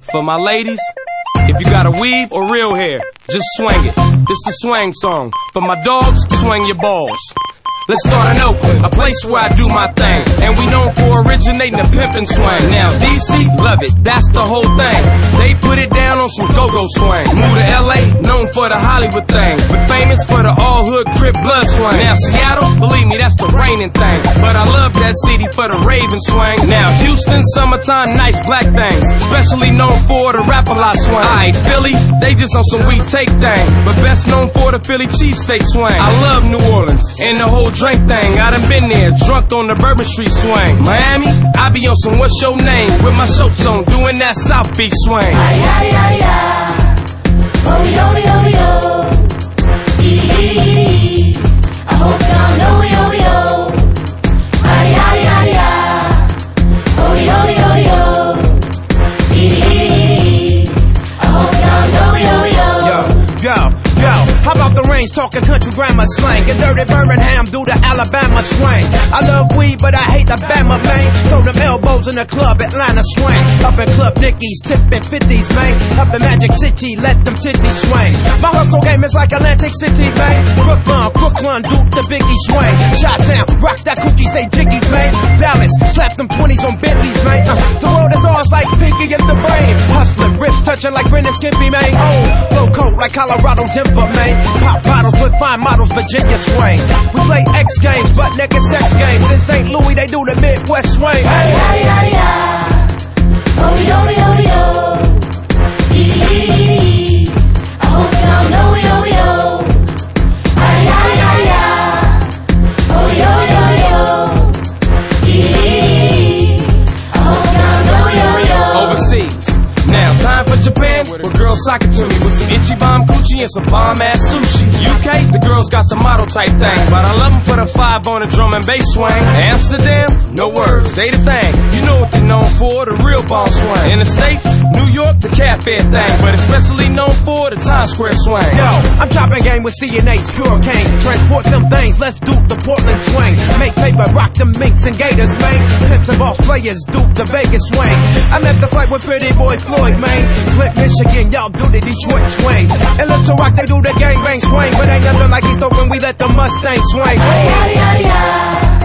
For my ladies, if you got a weave or real hair, just swing it. This the swang song. For my dogs, swing your balls. Let's start in Oakland, a place where I do my thing. And we known for originating the pimpin' swing. Now, DC, love it, that's the whole thing. They put it down on some go-go swing. Move to LA, known for the Hollywood thing, but famous for the all-hood Crip blood swing. Now, Seattle, believe me, that's the reigning thing. But I love that city for the Raven swing. Now, Houston, summertime, nice black things, especially known for the Rap-A-Lot swing. Aight, Philly, they just on some we take thing, but best known for the Philly cheesesteak swing. I love New Orleans, and the whole drink thing, I done been there, drunk on the Bourbon Street swing. Miami, I be on some what's your name, with my shorts on, doing that South Beach swing. Ay, ay, ay, ay. Oh, yo, yo, yo. I hope y'all know, yo, yo. Ay, ay, ay, ay. Oh, yo, yo, yo. I hope y'all know, yo, yo. Yo, how about the range talking country grammar slang? Get dirty Birmingham, do the Alabama swing. I love weed, but I hate the Bama, man. Throw them elbows in the club, Atlanta swing. Up in Club Nicky's, tipping 50s, man. Up in Magic City, let them titties swing. My hustle game is like Atlantic City, man. Brooklyn, Duke the Biggie swing. Chi-Town, rock that cookie, stay jiggy, man. Dallas, slap them 20s on Bentleys, man. The world is ours like Pinky in the brain. Hustling, wrist touching like Ren and Skippy, man. Oh, flow coat like Colorado, Denver, man. Pop bottles with fine models, Virginia swing. We play X Games, butt naked sex games. In St. Louis, they do the Midwest swing. Ay, ay, ay, ay. Oh, yo, yo, yo. I hope y'all know, yo, yo. Ay, ay, ay, ay. Oh, yo, yo, yo. I hope y'all know, yo, yo. Overseas. Now, time for Japan, where girls sock it to me with some itchy bomb coochie and some bomb-ass sushi. UK, the girls got the model type thing, but I love them for the 5 on the drum and bass swing. Amsterdam, no words, they the thing. You know what they're known for, the real ball swing. In the States, New York, the cafe thing, but especially known for the Times Square swing. Yo, I'm chopping game with CNA's pure cane. Transport them things, let's do the Portland swing. Make paper, rock them minks and gators, man. Pimps and boss players, duke the Vegas swing. I met the flight with Pretty Boy Floyd, man. Flint, Michigan, y'all do the Detroit swing. And Little Rock, they do the gang bang swing. But ain't nothing like East Oakland, we let the Mustang swing. Ay, ay, ay, ay.